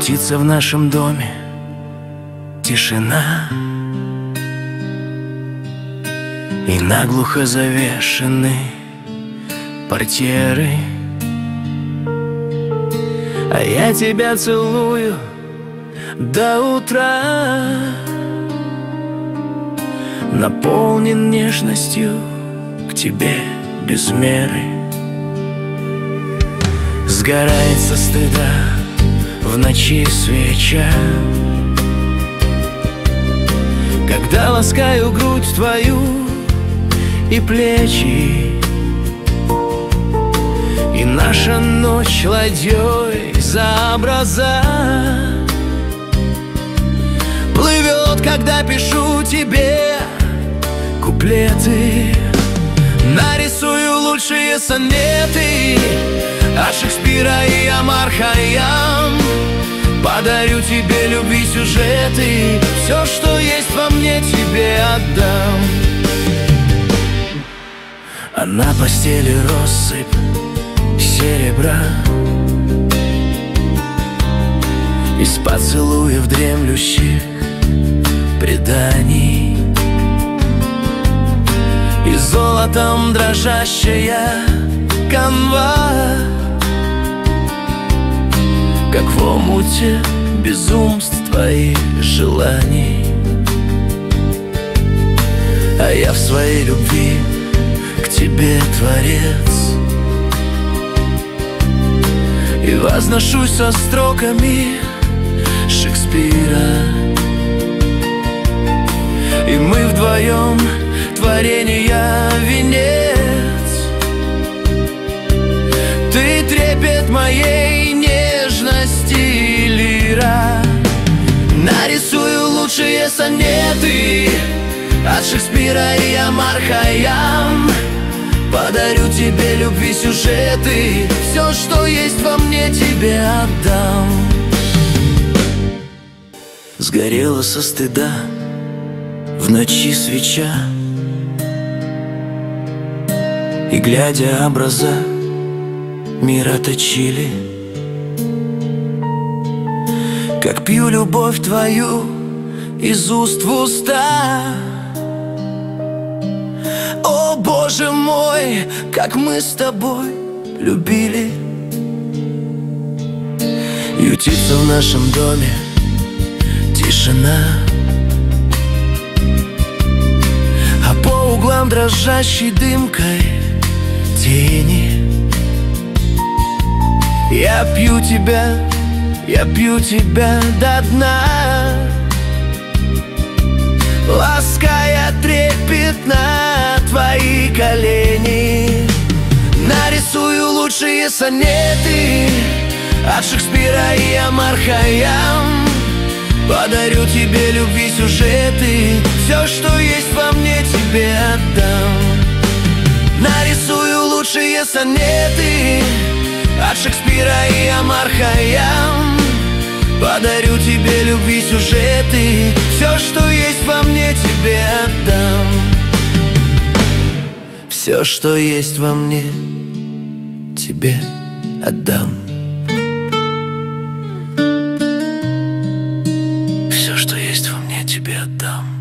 Ютится в нашем доме тишина, и наглухо завешены портьеры. А я тебя целую до утра, наполнен нежностью к тебе без меры. Сгорает со стыда в ночи свеча, когда ласкаю грудь твою и плечи, и наша ночь ладьей за образа плывет, когда пишу тебе куплеты. Нарисую лучшие сонеты от Шекспира и Омар Хайям. Подарю тебе любви сюжеты, все, что есть во мне, тебе отдам. А на постели россыпь серебра из поцелуев дремлющих преданий, и золотом дрожащая канва, как в омуте безумств твоих желаний. А я в своей любви к тебе творец, и возношусь со строками Шекспира. И мы вдвоем творения венец. Ты трепет моей нежности лира. Нарисую лучшие сонеты от Шекспира и Омар Хайям. Подарю тебе любви сюжеты, все, что есть во мне, тебе отдам. Сгорела со стыда в ночи свеча, и, глядя образа, мира точили. Как пью любовь твою из уст в уста. О, Боже мой, как мы с тобой любили. Ютится в нашем доме тишина, а по углам дрожащей дымкой тени. Я пью тебя до дна, лаская трепетно твои колени. Нарисую лучшие сонеты от Шекспира и Омар Хайям. Подарю тебе любви сюжеты, все, что есть во мне, тебе отдам. Нарисую лучшие сонеты от Шекспира и Омар Хайям. Подарю тебе любви сюжеты, все, что есть во мне, тебе отдам. Все, что есть во мне, тебе отдам. Все, что есть во мне, тебе отдам.